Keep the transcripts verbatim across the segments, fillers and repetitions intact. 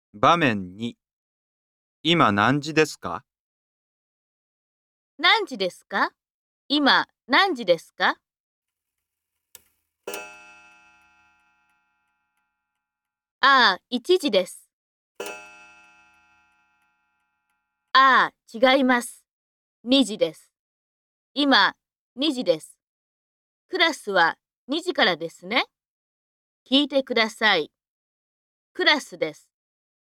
場面に、今何時ですか？ 何時ですか？今何時ですか？ああ、いちじです。ああ、違います。にじです。今、にじです。クラスはにじからですね。聞いてください。クラスです。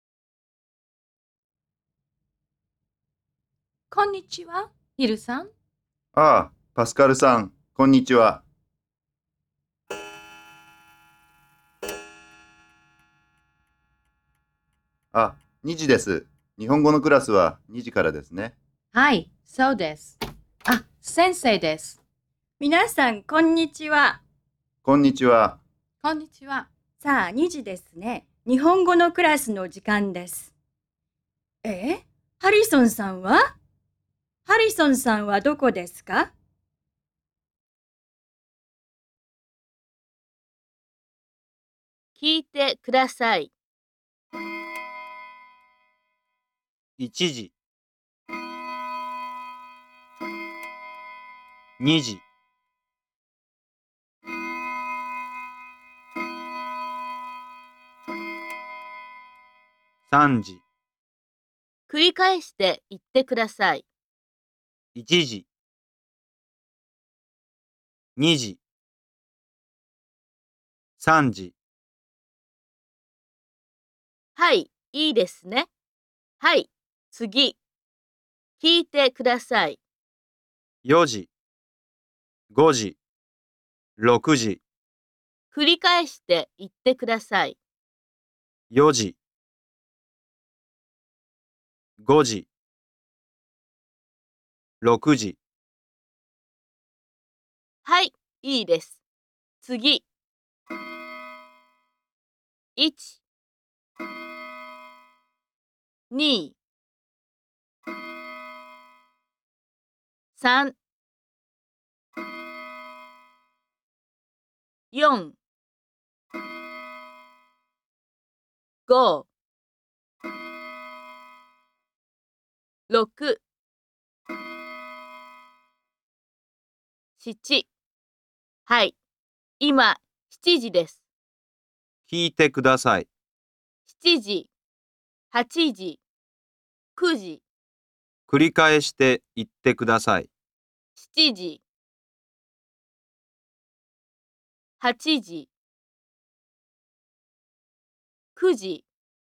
こんにちは、ヒルさん。 ああ、パスカルさん、こんにちは。あ、にじです。日本語のクラスはにじからですね。 はい、そうです。あ、先生です。 皆さん、こんにちは。 こんにちは。 こんにちは。 さあ、にじですね。日本語のクラスの時間です。えハリソンさんはハリソンさんはどこですか？ 聞いてください。 いちじ、にじ、さんじ、 繰り返して言ってください。 いちじ、にじ、さんじ、 はい、いいですね。はい、次。聞いてください。 よじ、ごじ、ろくじ、 繰り返して言ってください。 よじ、ごじ、ろくじ。 はい、いいです。次。いち、に、さん、よん、ご、ろく、なな。はい、今、しちじです。 聞いてください。 しちじ、はちじ、くじ、 繰り返して言ってください。 しちじ、はちじ、くじ。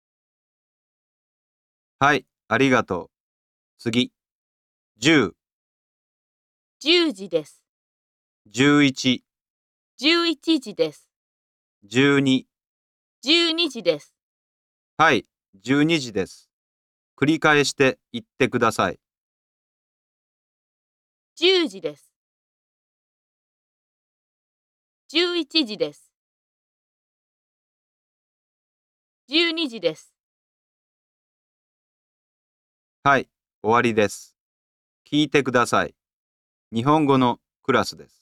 はい、ありがとう。次。じゅう、 じゅうじです。 じゅういち、 じゅういちじです。 じゅうに。 じゅうにじです。 はい、じゅうにじです。繰り返して言ってください。 じゅうじです。じゅういちじです。じゅうにじです。 はい、終わりです。聞いてください。日本語のクラスです。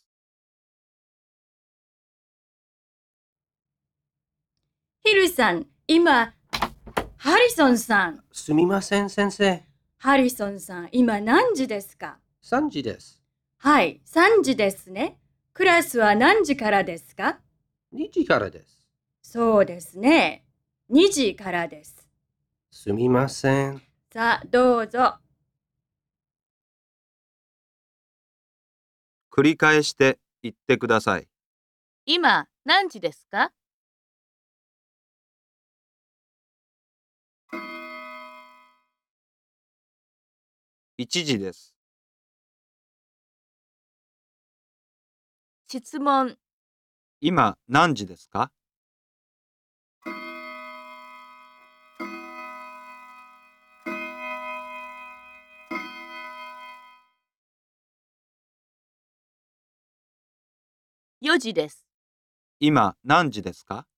ヒルさん、今、ハリソンさん。 すみません、先生。 ハリソンさん、今何時ですか？ さんじです。 はい、さんじですね。クラスは何時からですか？ にじからです。 そうですね。にじからです。 すみません。 さあ、どうぞ。 繰り返して言ってください。 今、何時ですか？ いちじです。 質問。 今何時ですか？ よじです。 今何時ですか？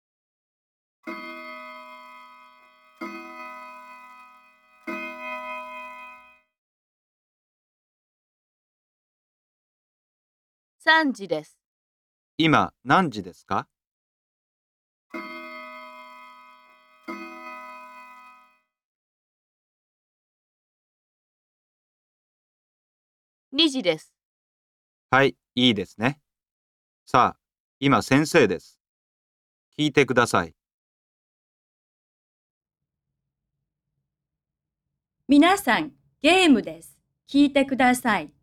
さんじです。 今何時ですか？ にじです。 はい、いいですね。さあ、今先生です。聞いてください。 皆さん、ゲームです。聞いてください。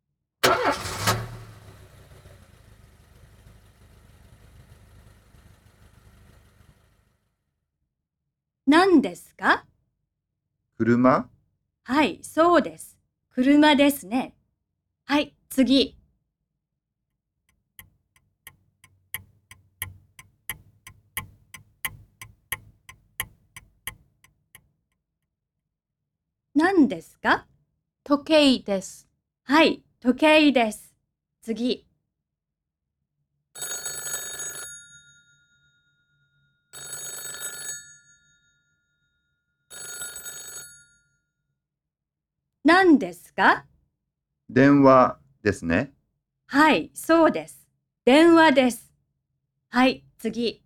何ですか？ 車？ はい、そうです。車ですね。はい、次。何ですか？ 時計です。 はい、時計です。次。何ですか？ 電話ですね。 はい、そうです。電話です。はい、次。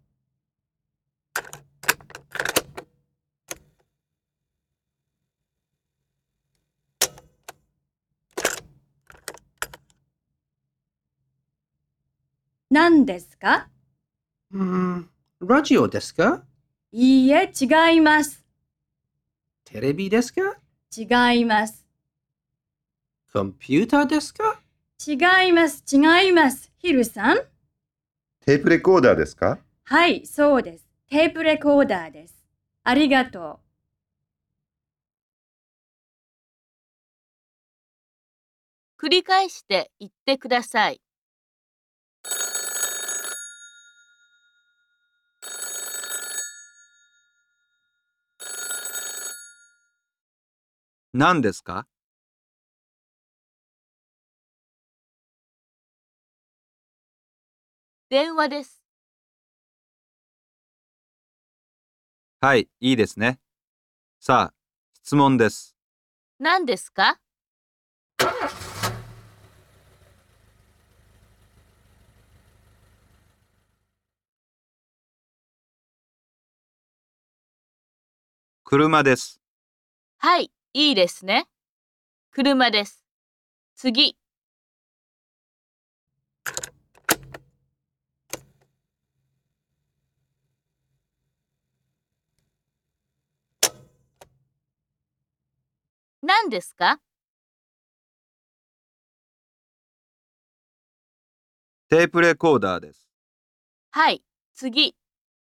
何ですか？ うーん、ラジオですか？ いいえ、違います。 テレビですか？ 違います。 コンピューターですか？ 違います。違います。ヒルさん。 テープレコーダーですか？ はい、そうです。テープレコーダーです。ありがと繰り返して言ってください。 何ですか？ 電話です。 はい、いいですね。さあ、質問です。 何ですか？ 車です。 はい、いいですね。車です。次。何ですか？ テープレコーダーです。 はい、次。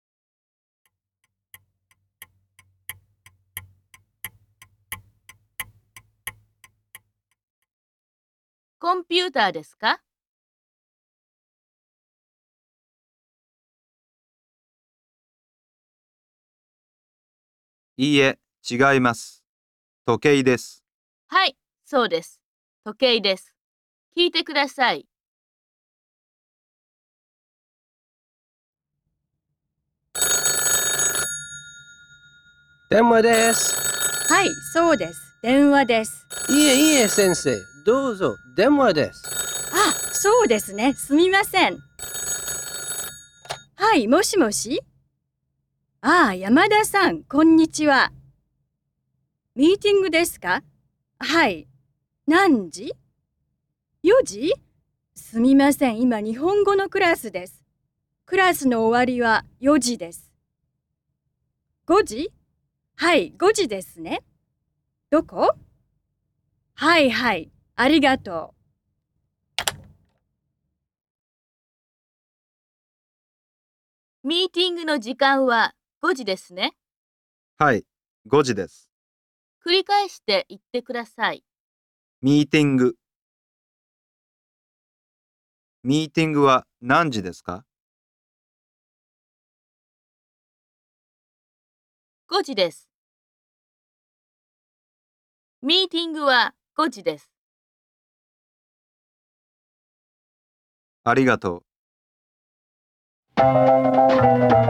コンピューターですか？ いいえ、違います。時計です。 はい、そうです。時計です。聞いてください。 電話です。 う。はい、そうです。電話です。 いえいえ、先生。どうぞ、電話です。 あ、そうですね。すみません。はい、もしもし。ああ、山田さん、こんにちは。ミーティングですか？はい。何時？ よ 時？すみません。今、日本語のクラスです。クラスの終わりはよじです。ごじ？はい、ごじですね。どこ？はいはい。ありがとミーティングの時間はごじですね。 はい、ごじです。 繰り返して言ってください。 ミーティング。ミーティングは何時ですか？ ごじです。ミーティングはごじです。 ありがとう。